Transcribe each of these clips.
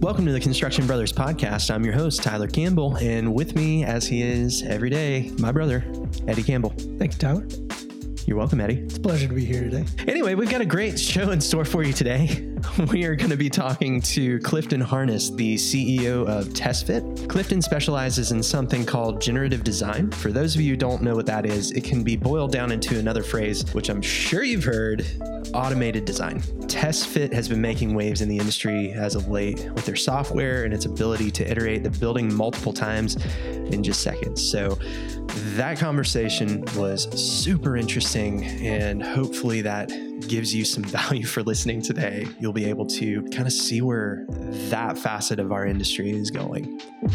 Welcome to the Construction Brothers podcast. I'm your host, Tyler Campbell, and with me, as he is every day, my brother, Eddie Campbell. Thank you, Tyler. You're welcome, Eddie. It's a pleasure to be here today. Anyway, we've got a great show in store for you today. We are going to be talking to Clifton Harness, the CEO of TestFit. Clifton specializes in something called generative design. For those of you who don't know what that is, it can be boiled down into another phrase, which I'm sure you've heard, automated design. TestFit has been making waves in the industry as of late with their software and its ability to iterate the building multiple times in just seconds. So that conversation was super interesting, and hopefully that gives you some value for listening today. You'll be able to kind of see where that facet of our industry is going.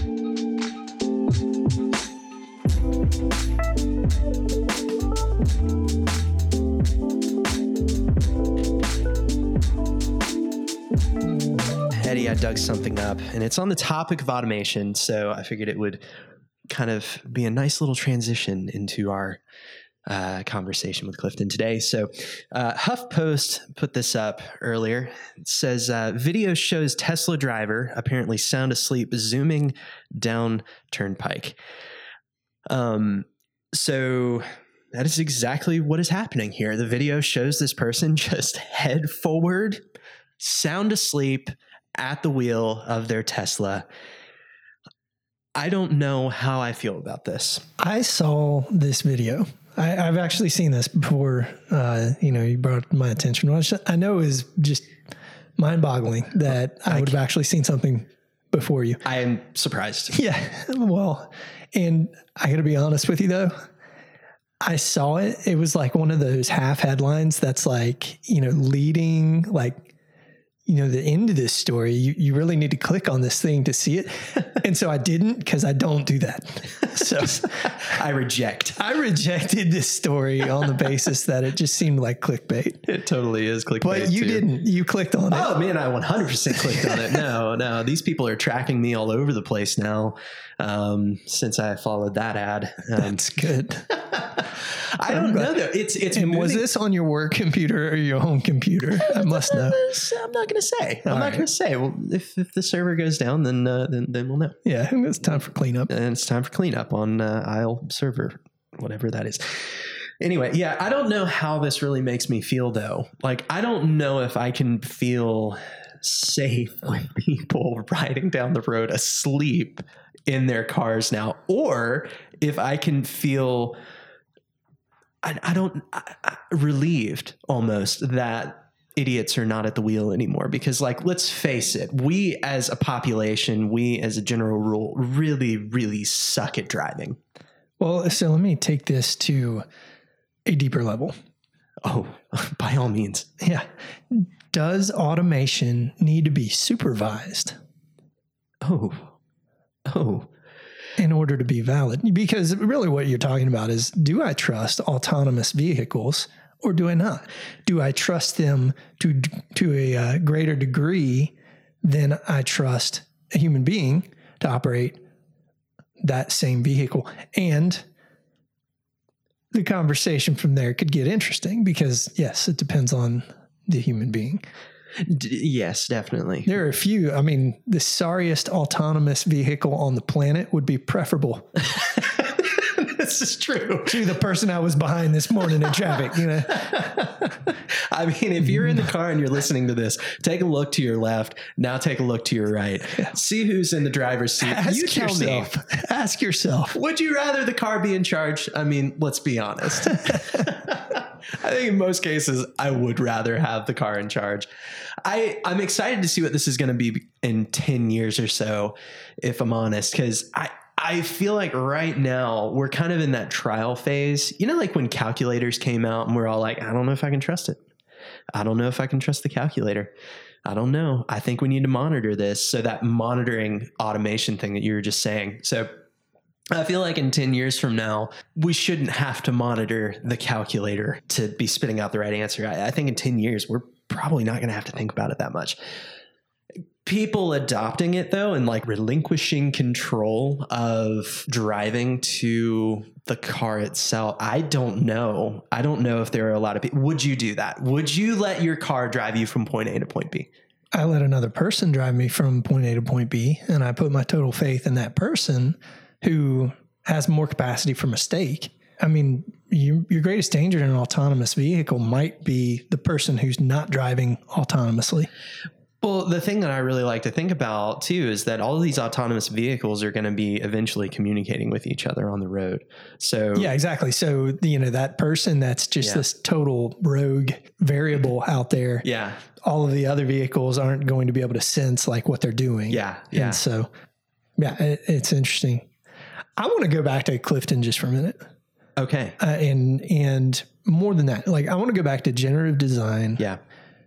Eddie, I dug something up, and it's on the topic of automation, so I figured it would kind of be a nice little transition into our conversation with Clifton today. So HuffPost put this up earlier. It says, video shows Tesla driver apparently sound asleep zooming down turnpike. So that is exactly what is happening here. The video shows this person just head forward, sound asleep at the wheel of their Tesla. I don't know how I feel about this. I saw this video. I've actually seen this before. You brought it to my attention. I know it was just mind-boggling that I would have actually seen something before you. I am surprised. Yeah. Well, and I got to be honest with you, though. I saw it. It was like one of those half headlines that's like, leading, like, the end of this story. You really need to click on this thing to see it. And so I didn't, because I don't do that. So I rejected this story on the basis that it just seemed like clickbait. It totally is clickbait. But you didn't. You clicked on it. Oh man, I 100% clicked on it. No. These people are tracking me all over the place now. Since I followed that ad. That's good. I don't know though. It's and was this on your work computer or your home computer? I must know. I'm not going to say. I'm not going to say. Well, if the server goes down, then we'll know. Yeah, it's time for cleanup. And it's time for cleanup on aisle server, whatever that is. Anyway, yeah, I don't know how this really makes me feel though. Like, I don't know if I can feel safe with people riding down the road asleep in their cars now, or if I can feel relieved almost that idiots are not at the wheel anymore. Because, like, let's face it, we as a population, we as a general rule, really, really suck at driving. Well, so let me take this to a deeper level. Oh, by all means. Yeah. Does automation need to be supervised? Oh. In order to be valid? Because really what you're talking about is, do I trust autonomous vehicles or do I not? Do I trust them to a greater degree than I trust a human being to operate that same vehicle? And the conversation from there could get interesting because, yes, it depends on the human being. Yes, definitely. There are a few. I mean, the sorriest autonomous vehicle on the planet would be preferable. This is true. To the person I was behind this morning in traffic, I mean, if you're in the car and you're listening to this, take a look to your left. Now take a look to your right. See who's in the driver's seat. Ask yourself. Would you rather the car be in charge? I mean, let's be honest. I think in most cases, I would rather have the car in charge. I'm excited to see what this is going to be in 10 years or so, if I'm honest, because I feel like right now we're kind of in that trial phase. Like when calculators came out and we're all like, I don't know if I can trust it. I don't know if I can trust the calculator. I don't know. I think we need to monitor this. So that monitoring automation thing that you were just saying. So I feel like in 10 years from now, we shouldn't have to monitor the calculator to be spitting out the right answer. I think in 10 years, we're probably not going to have to think about it that much. People adopting it, though, and like relinquishing control of driving to the car itself, I don't know. I don't know if there are a lot of people. Would you do that? Would you let your car drive you from point A to point B? I let another person drive me from point A to point B, and I put my total faith in that person who has more capacity for mistake. I mean, your greatest danger in an autonomous vehicle might be the person who's not driving autonomously. Well, the thing that I really like to think about too is that all of these autonomous vehicles are going to be eventually communicating with each other on the road. So yeah, exactly. So, that person that's just this total rogue variable out there. Yeah. All of the other vehicles aren't going to be able to sense like what they're doing. Yeah. And so, it's interesting. I want to go back to Clifton just for a minute. Okay. And more than that, like I want to go back to generative design. Yeah.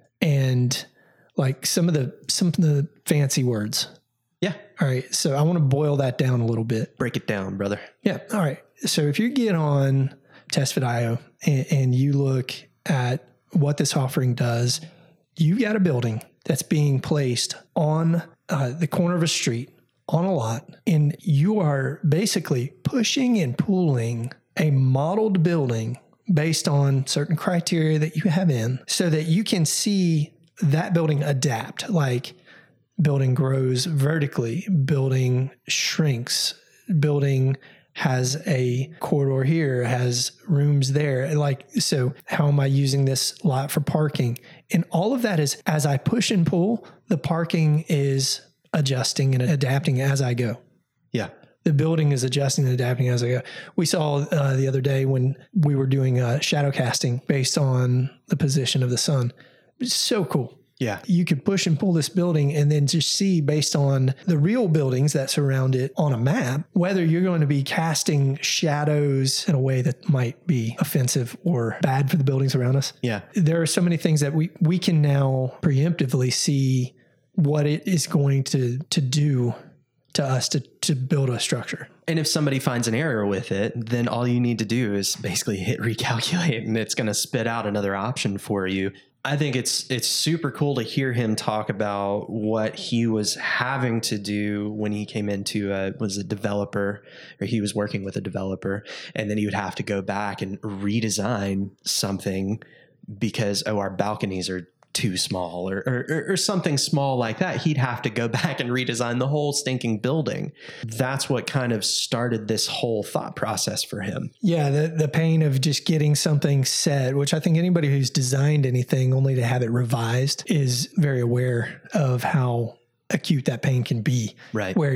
And like some of the fancy words. Yeah. All right. So I want to boil that down a little bit. Break it down, brother. Yeah. All right. So if you get on TestFit.io and you look at what this offering does, you've got a building that's being placed on the corner of a street on a lot, and you are basically pushing and pulling a modeled building based on certain criteria that you have in so that you can see that building adapt. Like building grows vertically, building shrinks, building has a corridor here, has rooms there. Like, so how am I using this lot for parking? And all of that is, as I push and pull, the parking is adjusting and adapting as I go. Yeah. The building is adjusting and adapting as I go. We saw the other day when we were doing shadow casting based on the position of the sun. It's so cool. Yeah. You could push and pull this building and then just see based on the real buildings that surround it on a map, whether you're going to be casting shadows in a way that might be offensive or bad for the buildings around us. Yeah. There are so many things that we can now preemptively see what it is going to do to us to build a structure. And if somebody finds an error with it, then all you need to do is basically hit recalculate and it's going to spit out another option for you. I think it's super cool to hear him talk about what he was having to do when he came into was a developer, or he was working with a developer, and then he would have to go back and redesign something because, our balconies are too small or something small like that. He'd have to go back and redesign the whole stinking building. That's what kind of started this whole thought process for him. Yeah, the pain of just getting something set, which I think anybody who's designed anything only to have it revised is very aware of how acute that pain can be. Right. Where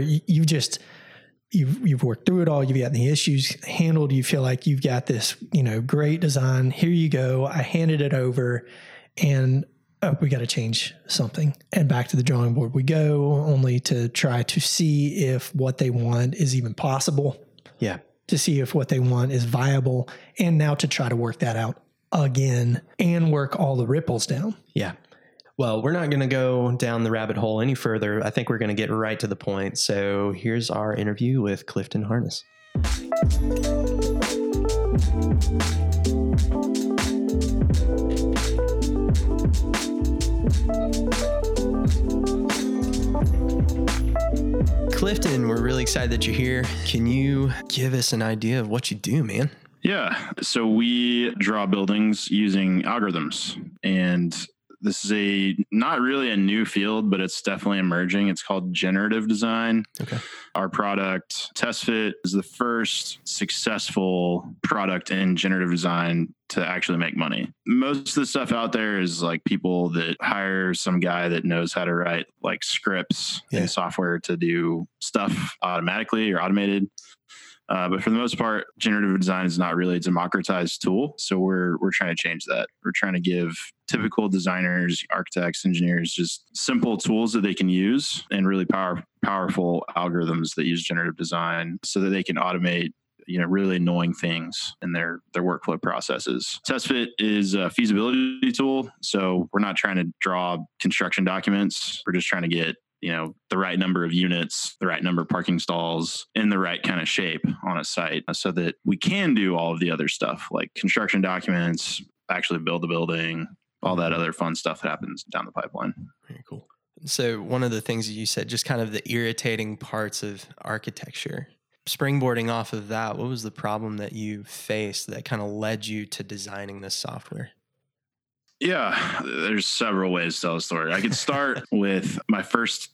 you've worked through it all, you've got the issues handled, you feel like you've got this, great design. Here you go. I handed it over and we got to change something, and back to the drawing board we go, only to try to see if what they want is even possible. Yeah. To see if what they want is viable, and now to try to work that out again and work all the ripples down. Yeah. Well, we're not going to go down the rabbit hole any further. I think we're going to get right to the point. So here's our interview with Clifton Harness. Clifton, we're really excited that you're here. Can you give us an idea of what you do, man? Yeah. So we draw buildings using algorithms, and this is not really a new field, but it's definitely emerging. It's called generative design. Okay. Our product, TestFit, is the first successful product in generative design to actually make money. Most of the stuff out there is like people that hire some guy that knows how to write like scripts and software to do stuff automatically or automated. But for the most part, generative design is not really a democratized tool. So we're trying to change that. We're trying to give typical designers, architects, engineers, just simple tools that they can use and really powerful algorithms that use generative design so that they can automate, really annoying things in their workflow processes. TestFit is a feasibility tool. So we're not trying to draw construction documents. We're just trying to get the right number of units, the right number of parking stalls in the right kind of shape on a site so that we can do all of the other stuff like construction documents, actually build the building, all that other fun stuff that happens down the pipeline. Very cool. So one of the things you said, just kind of the irritating parts of architecture, springboarding off of that, what was the problem that you faced that kind of led you to designing this software? Yeah, there's several ways to tell a story. I could start with my first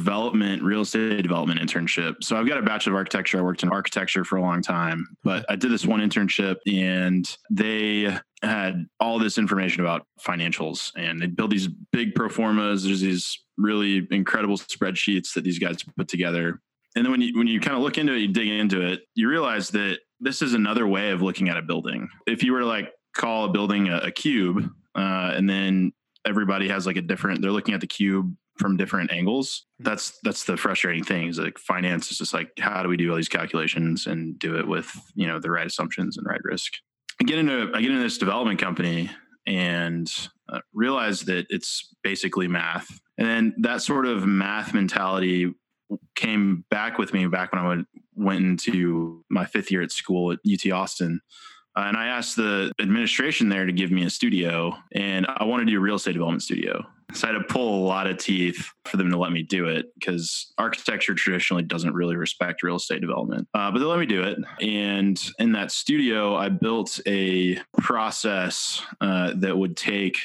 real estate development internship. So I've got a Bachelor of Architecture. I worked in architecture for a long time, but I did this one internship and they had all this information about financials and they build these big pro formas. There's these really incredible spreadsheets that these guys put together. And then when you kind of look into it, you dig into it, you realize that this is another way of looking at a building. If you were to like call a building a cube, and then everybody has like they're looking at the cube from different angles. That's the frustrating thing is like finance is just like, how do we do all these calculations and do it with, the right assumptions and right risk? I get into this development company and realize that it's basically math. And then that sort of math mentality came back with me back when I went into my 5th year at school at UT Austin. And I asked the administration there to give me a studio, and I wanted to do a real estate development studio. So I had to pull a lot of teeth for them to let me do it because architecture traditionally doesn't really respect real estate development. But they let me do it. And in that studio, I built a process that would take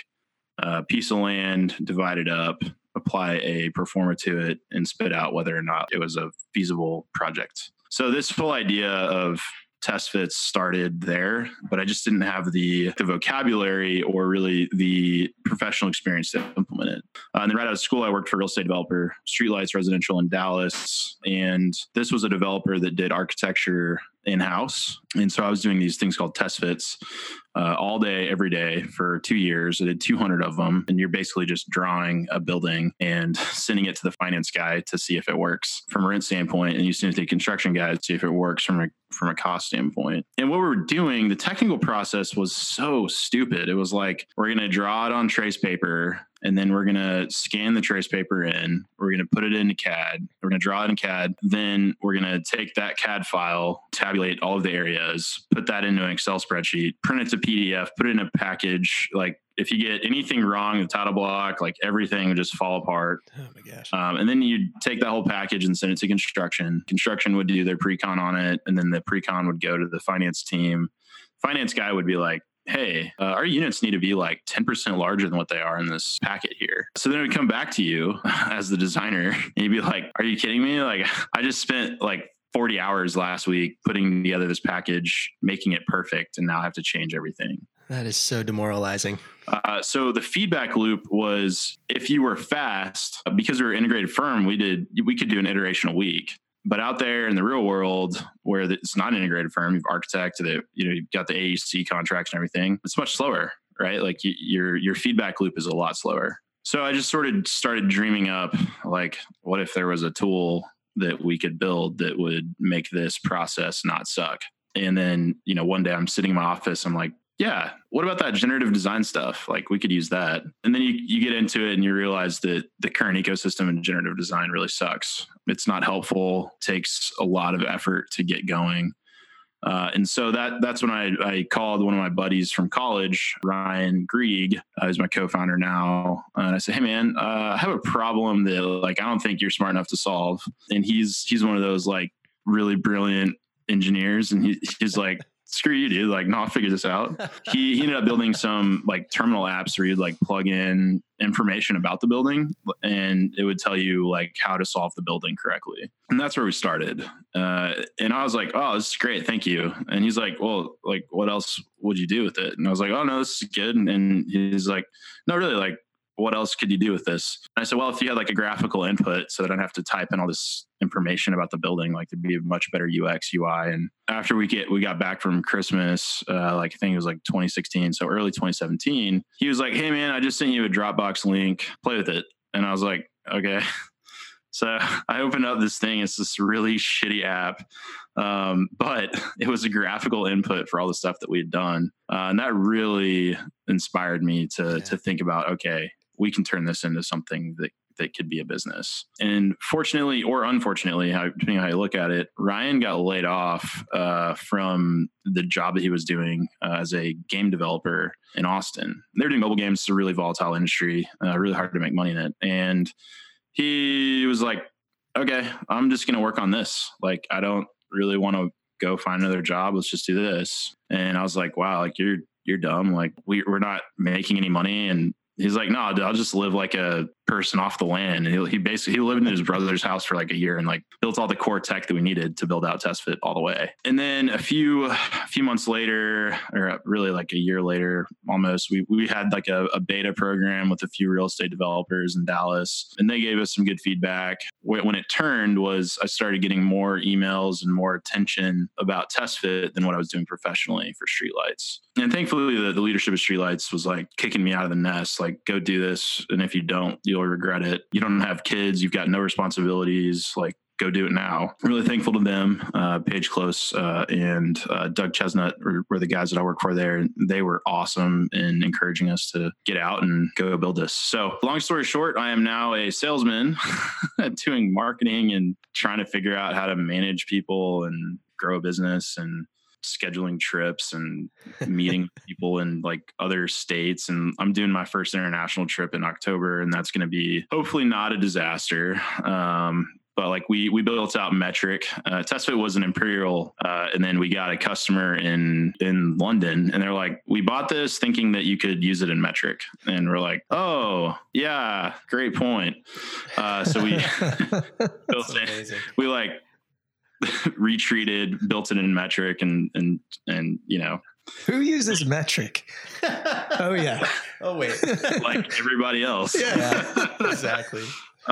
a piece of land, divide it up, apply a pro forma to it, and spit out whether or not it was a feasible project. So this whole idea of test fits started there, but I just didn't have the vocabulary or really the professional experience to implement it. And then right out of school, I worked for a real estate developer, Streetlights Residential in Dallas. And this was a developer that did architecture in-house. And so I was doing these things called test fits all day, every day for 2 years. I did 200 of them. And you're basically just drawing a building and sending it to the finance guy to see if it works from a rent standpoint. And you send it to the construction guy to see if it works from a cost standpoint. And what we were doing, the technical process was so stupid. It was like, we're going to draw it on trace paper. And then we're going to scan the trace paper in. We're going to put it into CAD. We're going to draw it in CAD. Then we're going to take that CAD file, tabulate all of the areas, put that into an Excel spreadsheet, print it to PDF, put it in a package. Like if you get anything wrong, the title block, like everything would just fall apart. Oh my gosh. And then you take that whole package and send it to construction. Construction would do their pre-con on it. And then the pre-con would go to the finance team. Finance guy would be like, hey, our units need to be like 10% larger than what they are in this packet here. So then it would come back to you as the designer and you'd be like, are you kidding me? Like I just spent like 40 hours last week putting together this package, making it perfect. And now I have to change everything. That is so demoralizing. So the feedback loop was if you were fast, because we were an integrated firm, we could do an iteration a week. But out there in the real world, where it's not an integrated firm, you've architected it, you've got the AEC contracts and everything. It's much slower, right? Like your feedback loop is a lot slower. So I just sort of started dreaming up, like, what if there was a tool that we could build that would make this process not suck? And then, one day I'm sitting in my office, I'm like, yeah, what about that generative design stuff? Like we could use that. And then you get into it and you realize that the current ecosystem in generative design really sucks. It's not helpful, takes a lot of effort to get going. And so that's when I called one of my buddies from college, Ryan Grieg, who's my co-founder now. And I said, hey man, I have a problem that like, I don't think you're smart enough to solve. And he's one of those like really brilliant engineers. And he's like, screw you, dude. Like, no, I'll figure this out. He ended up building some like terminal apps where you'd like plug in information about the building and it would tell you like how to solve the building correctly. And that's where we started. And I was like, oh, this is great. Thank you. And he's like, well, like, what else would you do with it? And I was like, oh no, this is good. And he's like, no, really, like, what else could you do with this? And I said, well, if you had like a graphical input so that I don't have to type in all this information about the building, like there'd be a much better UX, UI. And after we got back from Christmas, like I think it was like 2016, so early 2017, he was like, hey man, I just sent you a Dropbox link, play with it. And I was like, okay. So I opened up this thing. It's this really shitty app. But it was a graphical input for all the stuff that we had done. And that really inspired me to think about, okay, we can turn this into something that could be a business. And fortunately or unfortunately, depending on how you look at it, Ryan got laid off from the job that he was doing as a game developer in Austin. They're doing mobile games. It's a really volatile industry, really hard to make money in it. And he was like, okay, I'm just going to work on this. Like, I don't really want to go find another job. Let's just do this. And I was like, wow, like you're you're dumb. Like we're not making any money. And he's like, no, I'll just live like a person off the land. And he lived in his brother's house for like a year and like built all the core tech that we needed to build out TestFit all the way. And then a few months later, or really like a year later, almost, we had like a beta program with a few real estate developers in Dallas, and they gave us some good feedback. When it turned was I started getting more emails and more attention about TestFit than what I was doing professionally for Streetlights. And thankfully the leadership of Streetlights was like kicking me out of the nest, like, go do this. And if you don't, you'll regret it. You don't have kids. You've got no responsibilities. Like, go do it now. I'm really thankful to them. Paige Close and Doug Chestnut were the guys that I work for there. They were awesome in encouraging us to get out and go build this. So long story short, I am now a salesman doing marketing and trying to figure out how to manage people and grow a business and scheduling trips and meeting people in like other states. And I'm doing my first international trip in October, and that's going to be hopefully not a disaster. But like we built out Metric. TestFit was an Imperial, and then we got a customer in London, and they're like, we bought this thinking that you could use it in Metric, and we're like, oh yeah, great point. So we built it. We like retreated, built it in Metric, and you know, who uses Metric? Oh yeah. Oh wait, like everybody else. Yeah, exactly.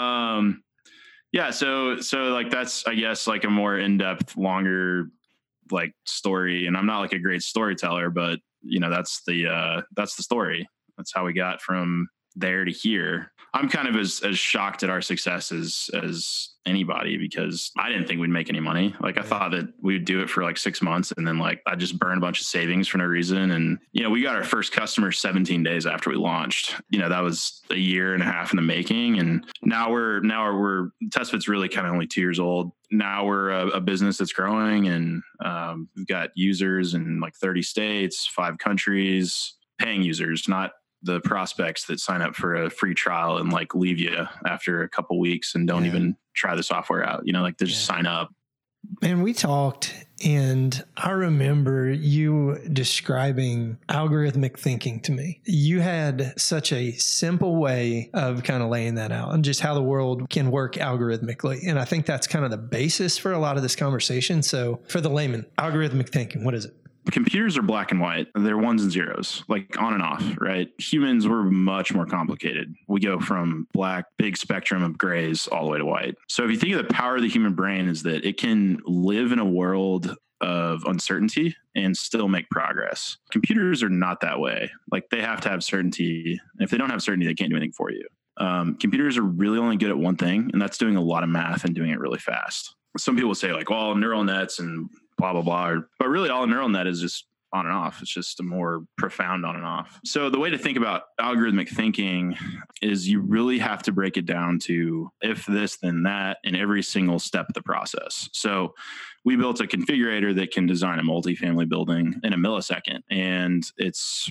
Yeah. So like, that's, I guess, like a more in-depth, longer like story. And I'm not like a great storyteller, but you know, that's the story. That's how we got from there to here. I'm kind of as shocked at our success as anybody, because I didn't think we'd make any money. Like I thought that we'd do it for like 6 months, and then like I just burned a bunch of savings for no reason. And, you know, we got our first customer 17 days after we launched. You know, that was a year and a half in the making. And now we're TestFit's really kind of only 2 years old. Now we're a business that's growing, and we've got users in like 30 states, 5 countries, paying users, not the prospects that sign up for a free trial and like leave you after a couple weeks and don't even try the software out. You know, like they just sign up. And we talked, and I remember you describing algorithmic thinking to me. You had such a simple way of kind of laying that out and just how the world can work algorithmically. And I think that's kind of the basis for a lot of this conversation. So for the layman, algorithmic thinking, what is it? Computers are black and white. They're ones and zeros, like on and off, right? Humans were much more complicated. We go from black, big spectrum of grays all the way to white. So if you think of the power of the human brain is that it can live in a world of uncertainty and still make progress. Computers are not that way. Like they have to have certainty. And if they don't have certainty, they can't do anything for you. Computers are really only good at one thing, and that's doing a lot of math and doing it really fast. Some people say like, well, neural nets and blah, blah, blah. But really all a neural net is just on and off. It's just a more profound on and off. So the way to think about algorithmic thinking is you really have to break it down to if this, then that, in every single step of the process. So we built a configurator that can design a multifamily building in a millisecond. And it's,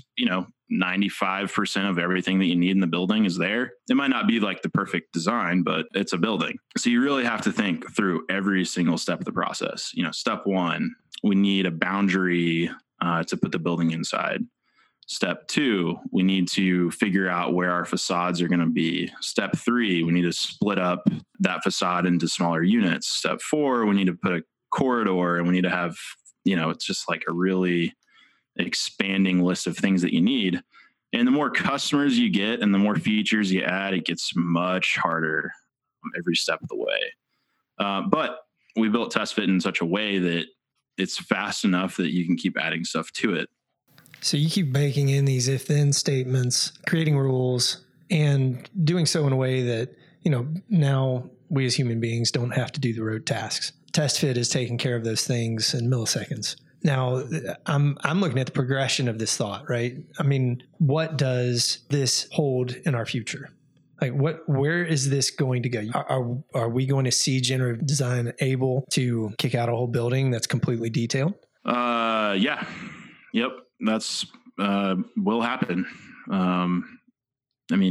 95% of everything that you need in the building is there. It might not be like the perfect design, but it's a building. So you really have to think through every single step of the process. Step 1, we need a boundary to put the building inside. Step 2, we need to figure out where our facades are going to be. Step 3, we need to split up that facade into smaller units. Step 4, we need to put a corridor, and we need to have, it's just like a really expanding list of things that you need. And the more customers you get and the more features you add, it gets much harder every step of the way. But we built TestFit in such a way that it's fast enough that you can keep adding stuff to it. So you keep baking in these if-then statements, creating rules, and doing so in a way that, now we as human beings don't have to do the rote tasks. TestFit is taking care of those things in milliseconds. Now, I'm looking at the progression of this thought, right? I mean, what does this hold in our future? Like, where is this going to go? Are we going to see generative design able to kick out a whole building that's completely detailed? Yeah. Yep. That's will happen.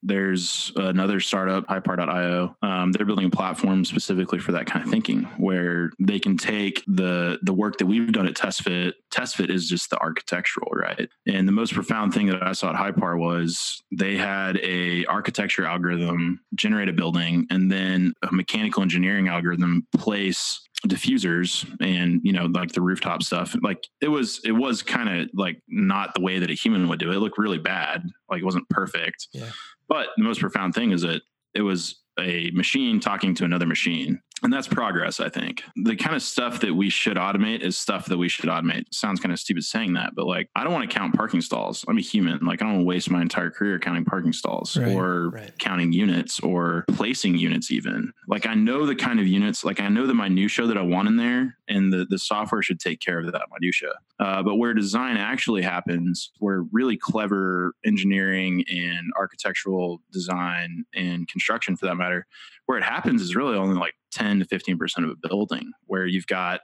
There's another startup, Hypar.io. They're building a platform specifically for that kind of thinking, where they can take the work that we've done at TestFit. TestFit is just the architectural, right? And the most profound thing that I saw at Hypar was they had a architecture algorithm generate a building, and then a mechanical engineering algorithm place diffusers and, like the rooftop stuff. Like it was kind of like not the way that a human would do it. It looked really bad. Like it wasn't perfect. Yeah. But the most profound thing is that it was a machine talking to another machine. And that's progress, I think. The kind of stuff that we should automate is stuff that we should automate. It sounds kind of stupid saying that, but like, I don't want to count parking stalls. I'm a human. Like, I don't want to waste my entire career counting parking stalls or counting units or placing units even. Like, I know the kind of units, like I know the minutia that I want in there, and the software should take care of that minutia. But where design actually happens, where really clever engineering and architectural design and construction for that matter, where it happens is really only like 10 to 15% of a building, where you've got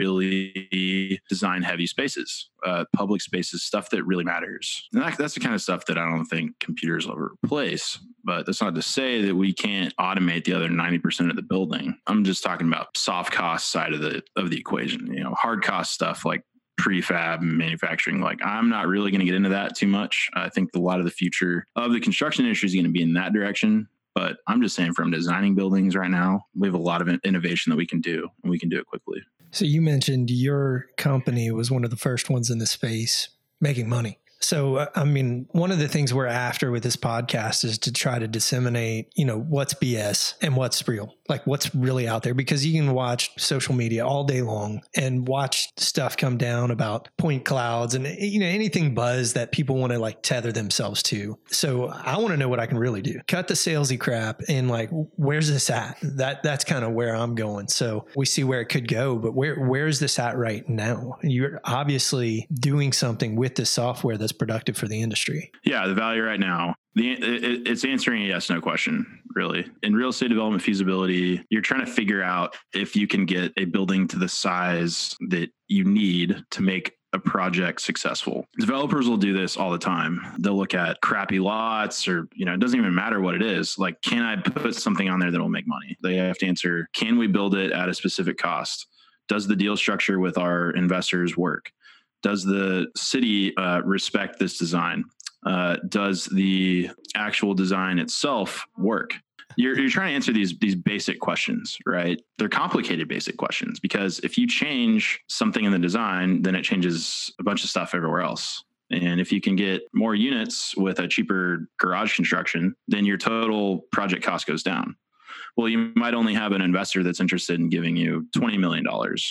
really design heavy spaces, public spaces, stuff that really matters. And that's the kind of stuff that I don't think computers will ever replace. But that's not to say that we can't automate the other 90% of the building. I'm just talking about soft cost side of the equation. Hard cost stuff like prefab and manufacturing. Like, I'm not really going to get into that too much. I think a lot of the future of the construction industry is going to be in that direction. But I'm just saying, from designing buildings right now, we have a lot of innovation that we can do, and we can do it quickly. So you mentioned your company was one of the first ones in the space making money. So, I mean, one of the things we're after with this podcast is to try to disseminate, what's BS and what's real, like what's really out there, because you can watch social media all day long and watch stuff come down about point clouds and, anything buzz that people want to like tether themselves to. So I want to know what I can really do. Cut the salesy crap and like, where's this at? That's kind of where I'm going. So we see where it could go, but where's this at right now? You're obviously doing something with this software that's productive for the industry. Yeah, the value right now, it's answering a yes/no question, really. In real estate development feasibility, you're trying to figure out if you can get a building to the size that you need to make a project successful. Developers will do this all the time. They'll look at crappy lots, or, it doesn't even matter what it is. Like, can I put something on there that will make money? They have to answer, can we build it at a specific cost? Does the deal structure with our investors work? Does the city respect this design? Does the actual design itself work? You're trying to answer these basic questions, right? They're complicated basic questions, because if you change something in the design, then it changes a bunch of stuff everywhere else. And if you can get more units with a cheaper garage construction, then your total project cost goes down. Well, you might only have an investor that's interested in giving you $20 million.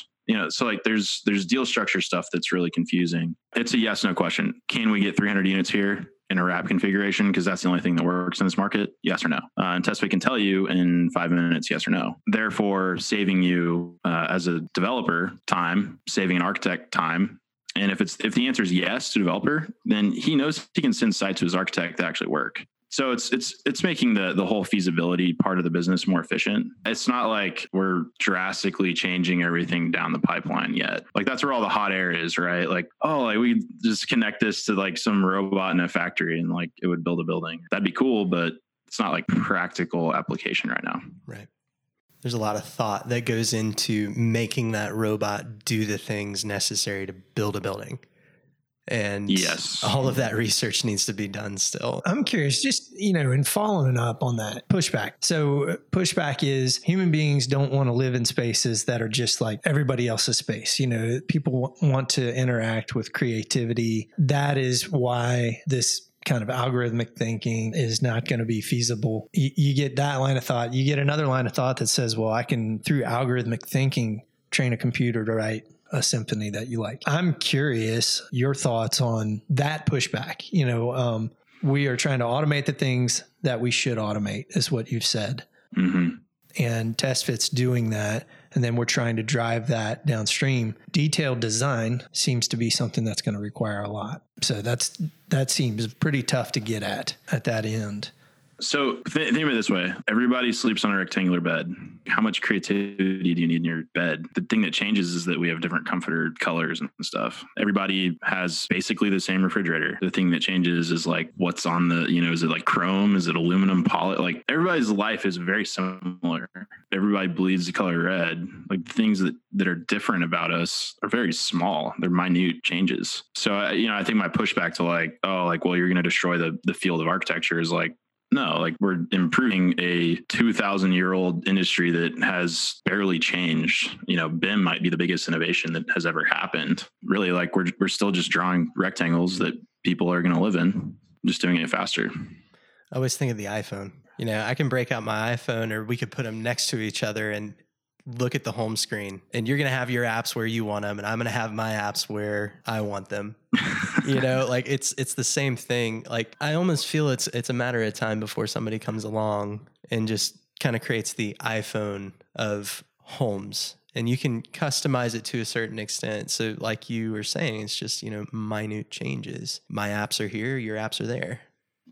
So like there's deal structure stuff that's really confusing. It's a yes/no question. Can we get 300 units here in a wrap configuration? Because that's the only thing that works in this market. Yes or no. And TestFit can tell you in 5 minutes, yes or no. Therefore, saving you as a developer time, saving an architect time. And if the answer is yes to developer, then he knows he can send site to his architect to actually work. So it's making the whole feasibility part of the business more efficient. It's not like we're drastically changing everything down the pipeline yet. Like, that's where all the hot air is, right? Like, we just connect this to like some robot in a factory and like it would build a building. That'd be cool, but it's not like practical application right now. Right. There's a lot of thought that goes into making that robot do the things necessary to build a building. And yes, all of that research needs to be done still. I'm curious, just, in following up on that pushback. So pushback is human beings don't want to live in spaces that are just like everybody else's space. People want to interact with creativity. That is why this kind of algorithmic thinking is not going to be feasible. You get that line of thought. You get another line of thought that says, well, I can, through algorithmic thinking, train a computer to write a symphony that you like. I'm curious your thoughts on that pushback. We are trying to automate the things that we should automate, is what you've said. Mm-hmm. And TestFit's doing that. And then we're trying to drive that downstream. Detailed design seems to be something that's going to require a lot. So that seems pretty tough to get at that end. So think of it this way. Everybody sleeps on a rectangular bed. How much creativity do you need in your bed? The thing that changes is that we have different comforter colors and stuff. Everybody has basically the same refrigerator. The thing that changes is like what's on the, is it like chrome? Is it aluminum poly? Like everybody's life is very similar. Everybody bleeds the color red. Like the things that are different about us are very small. They're minute changes. So, I think my pushback to well, you're going to destroy the field of architecture is like, no, like we're improving a 2,000-year-old industry that has barely changed. BIM might be the biggest innovation that has ever happened. Really, like we're still just drawing rectangles that people are going to live in, just doing it faster. I always think of the iPhone. I can break out my iPhone, or we could put them next to each other and look at the home screen, and you're going to have your apps where you want them, and I'm going to have my apps where I want them. Like it's the same thing. Like I almost feel it's a matter of time before somebody comes along and just kind of creates the iPhone of homes, and you can customize it to a certain extent. So like you were saying, it's just, minute changes. My apps are here, your apps are there.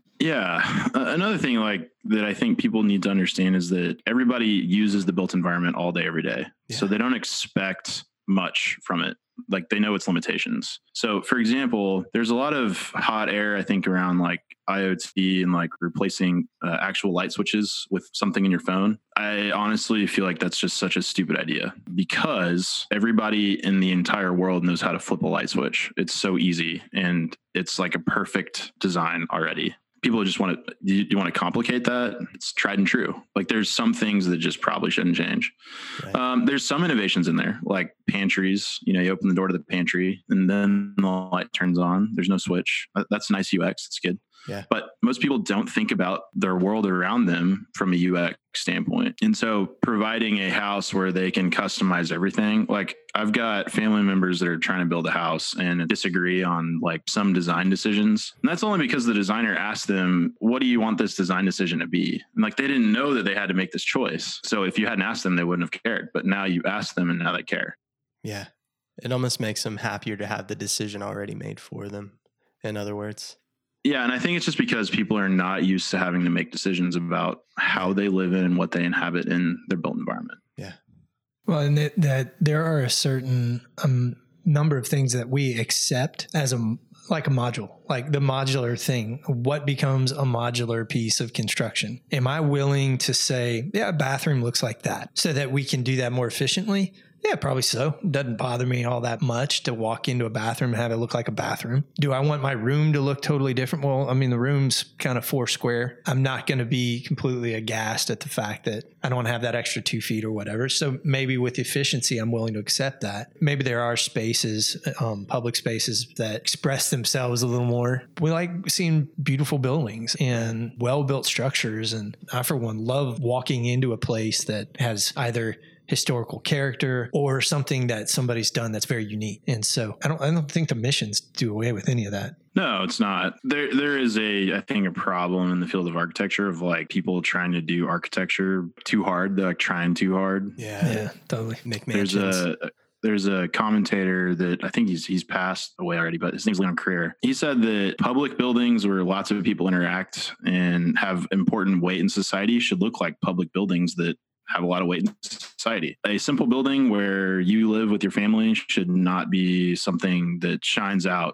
Yeah. Another thing that I think people need to understand is that everybody uses the built environment all day, every day. Yeah. So they don't expect much from it. Like they know its limitations. So for example, there's a lot of hot air, I think, around like IoT and like replacing actual light switches with something in your phone. I honestly feel like that's just such a stupid idea because everybody in the entire world knows how to flip a light switch. It's so easy and it's like a perfect design already. People just want to, you want to complicate that. It's tried and true. Like there's some things that just probably shouldn't change. Right. There's some innovations in there, like pantries. You open the door to the pantry and then the light turns on. There's no switch. That's nice UX. It's good. Yeah. But most people don't think about their world around them from a UX standpoint. And so providing a house where they can customize everything, like I've got family members that are trying to build a house and disagree on like some design decisions. And that's only because the designer asked them, what do you want this design decision to be? And like, they didn't know that they had to make this choice. So if you hadn't asked them, they wouldn't have cared. But now you asked them and now they care. Yeah. It almost makes them happier to have the decision already made for them. In other words. Yeah. And I think it's just because people are not used to having to make decisions about how they live in and what they inhabit in their built environment. Yeah. Well, and that there are a certain number of things that we accept as a module, like the modular thing. What becomes a modular piece of construction? Am I willing to say, yeah, a bathroom looks like that so that we can do that more efficiently? Yeah, probably so. Doesn't bother me all that much to walk into a bathroom and have it look like a bathroom. Do I want my room to look totally different? Well, I mean, the room's kind of 4 square. I'm not going to be completely aghast at the fact that I don't want to have that extra 2 feet or whatever. So maybe with efficiency, I'm willing to accept that. Maybe there are spaces, public spaces that express themselves a little more. We like seeing beautiful buildings and well-built structures. And I, for one, love walking into a place that has either historical character or something that somebody's done that's very unique. And so I don't think the missions do away with any of that. No, it's not. There is I think a problem in the field of architecture of like people trying to do architecture too hard. They're like trying too hard. Yeah, totally. Make mansions. There's a commentator that I think he's passed away already, but his name's Leon Creer. He said that public buildings where lots of people interact and have important weight in society should look like public buildings that have a lot of weight in society. A simple building where you live with your family should not be something that shines out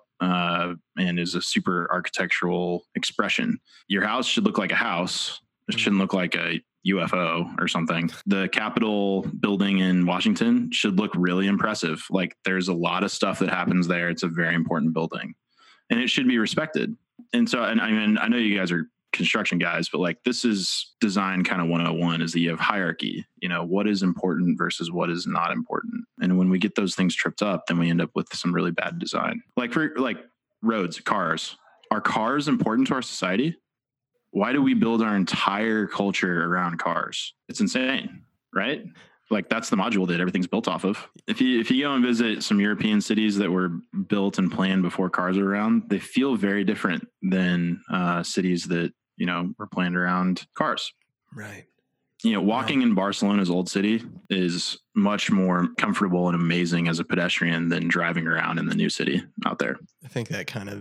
and is a super architectural expression. Your house should look like a house. It shouldn't look like a UFO or something. The Capitol building in Washington should look really impressive. Like there's a lot of stuff that happens there. It's a very important building and it should be respected. And so, and I mean, I know you guys are construction guys, but like this is design kind of 101 is that you have hierarchy, what is important versus what is not important. And when we get those things tripped up, then we end up with some really bad design. Like for like roads, cars. Are cars important to our society? Why do we build our entire culture around cars? It's insane, right? Like that's the module that everything's built off of. If you go and visit some European cities that were built and planned before cars were around, they feel very different than cities that were planned around cars. Right. Walking in Barcelona's old city is much more comfortable and amazing as a pedestrian than driving around in the new city out there. I think that kind of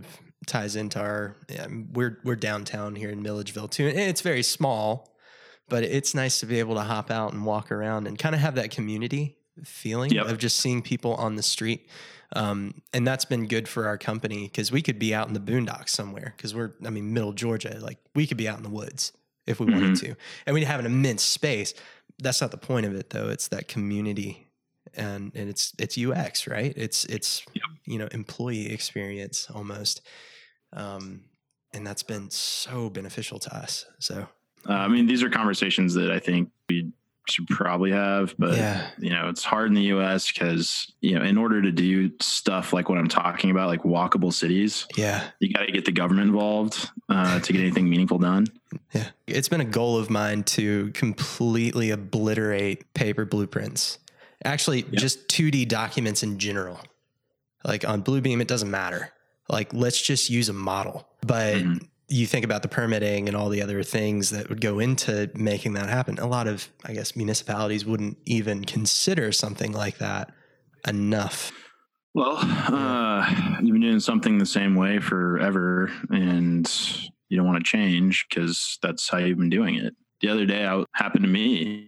ties into our, we're downtown here in Milledgeville too. And it's very small, but it's nice to be able to hop out and walk around and kind of have that community feeling of just seeing people on the street. And that's been good for our company because we could be out in the boondocks somewhere because middle Georgia, like we could be out in the woods if we wanted to, and we have an immense space. That's not the point of it though. It's that community and it's UX, right? It's employee experience almost. And that's been so beneficial to us. So, these are conversations that I think we should probably have, but it's hard in the US because, in order to do stuff like what I'm talking about, like walkable cities, you got to get the government involved, to get anything meaningful done. Yeah. It's been a goal of mine to completely obliterate paper blueprints. Actually, just 2D documents in general. Like on Bluebeam, it doesn't matter. Like, let's just use a model. But you think about the permitting and all the other things that would go into making that happen. A lot of, I guess, municipalities wouldn't even consider something like that enough. Well, you've been doing something the same way forever and you don't want to change because that's how you've been doing it. The other day, happened to me.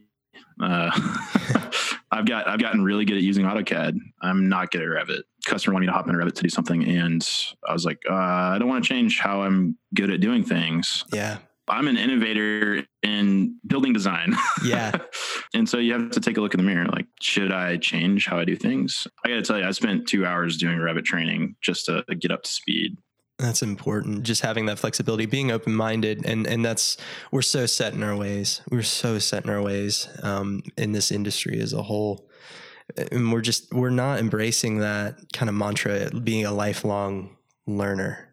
I've gotten really good at using AutoCAD. I'm not good at Revit. Customer wanted me to hop into Revit to do something. And I was like, I don't want to change how I'm good at doing things. Yeah. I'm an innovator in building design. Yeah. And so you have to take a look in the mirror. Like, should I change how I do things? I got to tell you, I spent 2 hours doing Revit training just to get up to speed. That's important. Just having that flexibility, being open-minded. And we're so set in our ways. We're so set in our ways in this industry as a whole. And we're not embracing that kind of mantra, being a lifelong learner.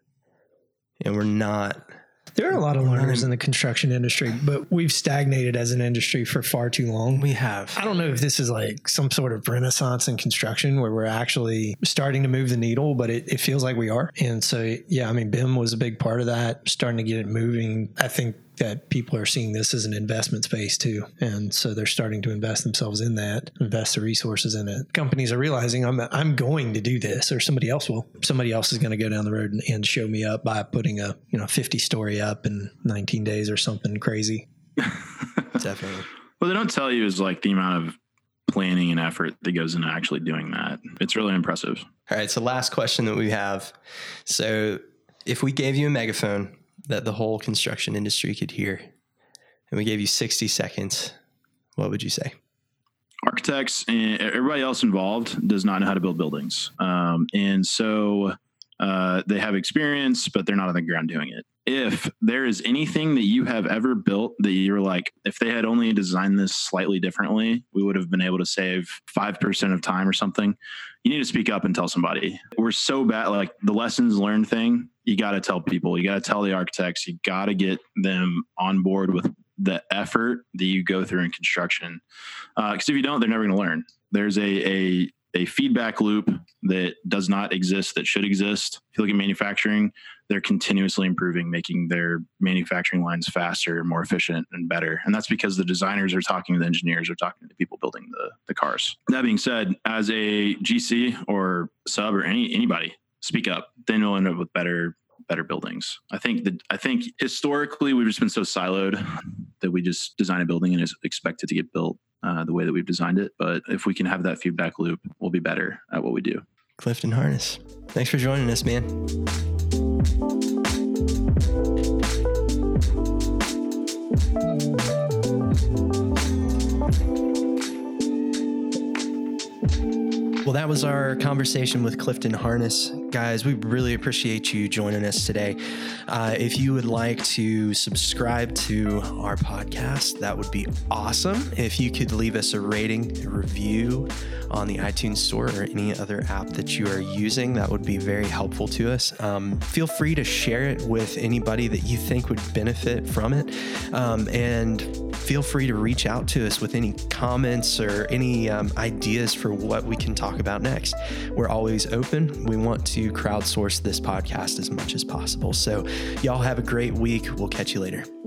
And we're not. There are a lot of learners in the construction industry, but we've stagnated as an industry for far too long. We have. I don't know if this is like some sort of renaissance in construction where we're actually starting to move the needle, but it feels like we are. And so, BIM was a big part of that, starting to get it moving. I think that people are seeing this as an investment space too. And so they're starting to invest themselves in that, invest the resources in it. Companies are realizing I'm going to do this, or somebody else will. Somebody else is going to go down the road and show me up by putting a 50-story up in 19 days or something crazy. Definitely. What they don't tell you is like the amount of planning and effort that goes into actually doing that. It's really impressive. All right. So last question that we have. So if we gave you a megaphone that the whole construction industry could hear, and we gave you 60 seconds, what would you say? Architects and everybody else involved does not know how to build buildings. And so they have experience, but they're not on the ground doing it. If there is anything that you have ever built that you're like, if they had only designed this slightly differently, we would have been able to save 5% of time or something. You need to speak up and tell somebody. We're so bad, like the lessons learned thing, you got to tell people, you got to tell the architects, you got to get them on board with the effort that you go through in construction. Because if you don't, they're never going to learn. There's a feedback loop that does not exist that should exist. If you look at manufacturing, they're continuously improving, making their manufacturing lines faster, more efficient, and better. And that's because the designers are talking to the engineers, are talking to the people building the cars. That being said, as a GC or sub or anybody, speak up. Then you'll end up with better buildings. I think historically we've just been so siloed that we just design a building and expect it to get built the way that we've designed it. But if we can have that feedback loop, we'll be better at what we do. Clifton Harness, thanks for joining us, man. Well, that was our conversation with Clifton Harness. Guys, we really appreciate you joining us today. If you would like to subscribe to our podcast, that would be awesome. If you could leave us a rating, a review on the iTunes Store or any other app that you are using, that would be very helpful to us. Feel free to share it with anybody that you think would benefit from it. And feel free to reach out to us with any comments or any ideas for what we can talk about next. We're always open. We want to crowdsource this podcast as much as possible. So y'all have a great week. We'll catch you later.